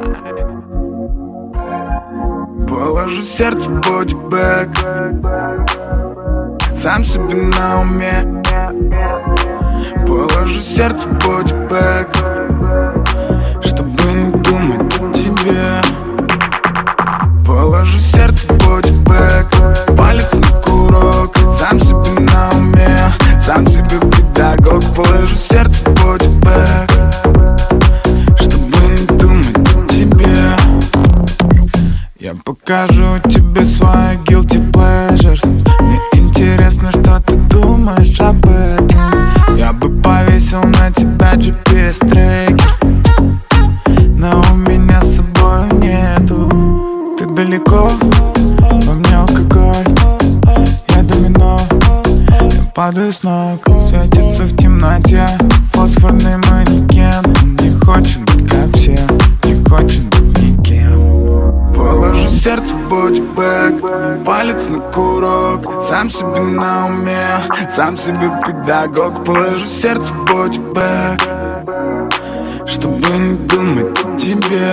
Положу сердце в бодибэк, сам себе на уме. Положу сердце в бодибэк, чтобы не думать о тебе. Положу сердце в бодибэк, палец на курок, сам себе на уме, сам себе педагог. Положу сердце в бодибэк, чтобы не думать о тебе. Я покажу тебе свои guilty pleasures. Мне интересно, что ты думаешь об этом. Я бы повесил на тебя GPS-трекер, но у меня с собой нету. Ты далеко, во мне алкоголь, я домино, я падаю с ног. Светится в темноте фосфорный манекен. Он не хочет быть как все, не хочет быть никем. Положу сердце в бодибэк, палец на курок, сам себе на уме, сам себе педагог. Положу сердце в бодибэк, чтобы не думать о тебе.